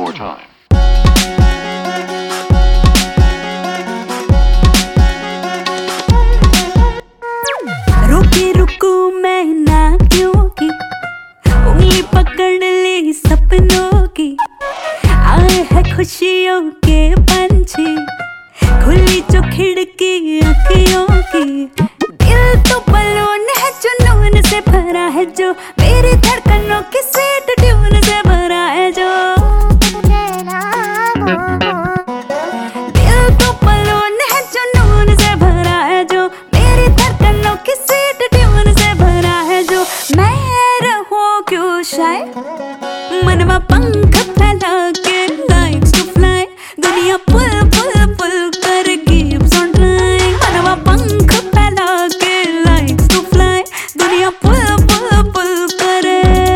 more time. रुकी रुकू मैं ना क्योंकि उंगली पकड़ ली सपनों की। आए है खुशियों के पंछी, खुली जो खिड़की अखियों की। दिल तो बलून है जुनून से भरा है जो, मेरी धड़कनों की स्वीट ट्यून से भरा है जो। दिल तो बलून है जुनून से भरा है जो, मेरी धड़कनों की स्वीट ट्यून से भरा है जो। मैं रहूं क्यों शायद मनवा पंख फैला के likes to fly, दुनिया पुल पुल पुल कर keeps on trying। मनवा पंख फैला के likes to fly, दुनिया पुल पुल पुल करे।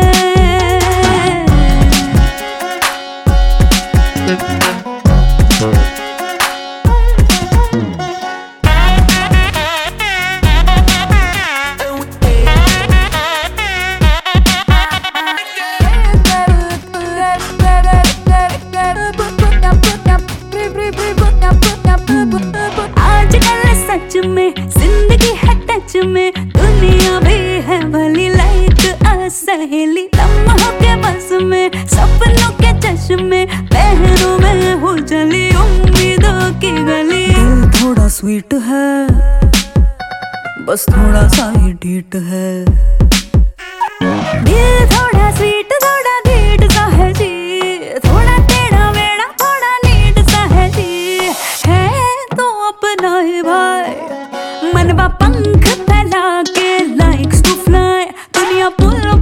आजकल सच में जिंदगी है टच में, दुनिया भी है भली लाइक आ सहेली। लम्हों के बस में सपनों के चश्मे, पहरों में हो चली उम्मीदों की गली। दिल थोड़ा स्वीट है, बस थोड़ा सा ही ढीठ है। दिल थोड़ा स्वीट थोड़ा ढीठ सा है जी, थोड़ा टेढ़ा मेढ़ा थोड़ा नीट सा है जी। है तो अपना ही भाई, मनवा पंख फैला के likes to fly, दुनिया पुल